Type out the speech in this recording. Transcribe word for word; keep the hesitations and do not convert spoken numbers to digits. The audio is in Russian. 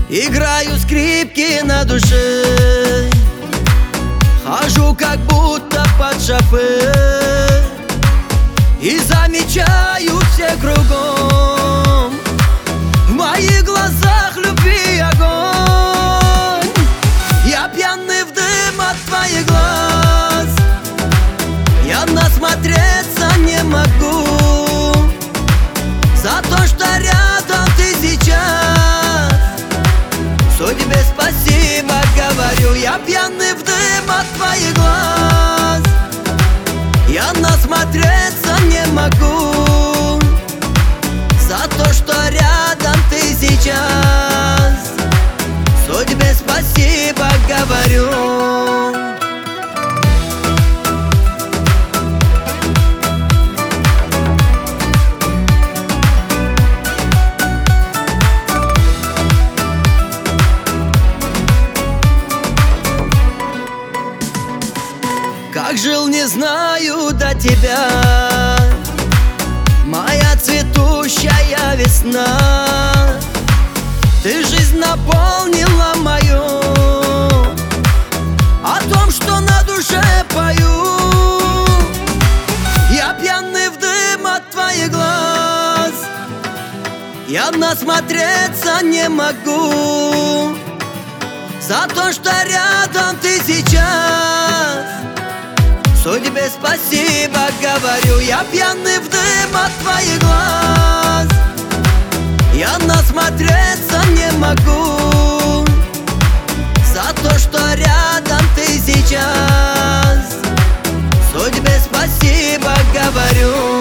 Играю скрипки на душе, хожу как будто под шофе и замечаю все кругом. В моих глазах любви огонь. Я пьяный в дым от твоих глаз, я насмотреться не могу. За то, что рядом ты сейчас, судьбе спасибо говорю. Я пьяный в дым от твоих глаз, я насмотреться не могу. За то, что рядом ты сейчас, судьбе спасибо говорю. Как жил, не знаю, до тебя, моя цветущая весна. Ты жизнь наполнила мою, о том, что на душе пою. Я пьяный в дым от твоих глаз, я насмотреться не могу. За то, что рядом ты сейчас, судьбе спасибо говорю. Я пьяный в дым от твоих глаз, я насмотреться не могу. За то, что рядом ты сейчас, судьбе спасибо говорю.